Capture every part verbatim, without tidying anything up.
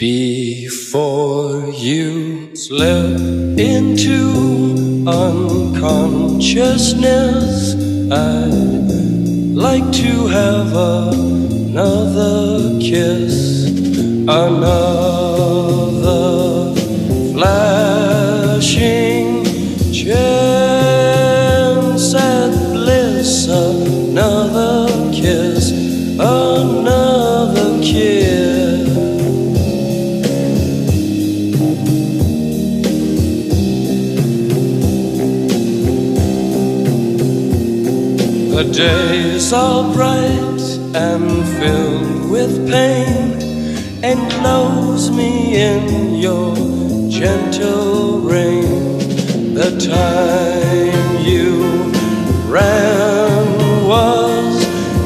Before you slip into unconsciousness, I'd like to have another kiss, another flashing chance at bliss, another kiss, another kiss. The days are bright and filled with pain. Enclose me in your gentle rain. The time you ran was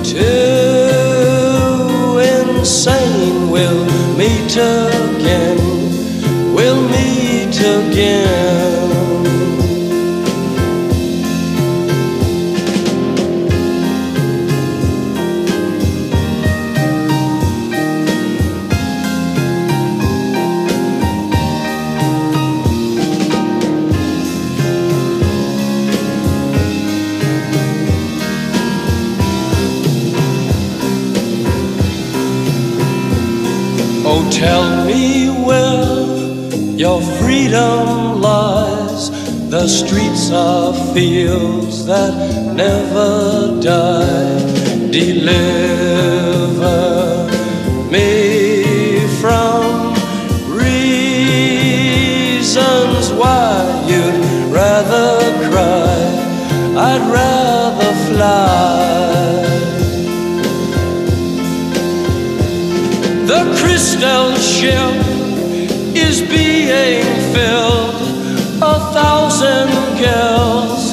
too insane. We'll meet again, we'll meet again. Oh, tell me where your freedom lies. The streets are fields that never die. Deliver me from reasons why you'd rather cry, I'd rather fly. The crystal ship is being filled. A thousand girls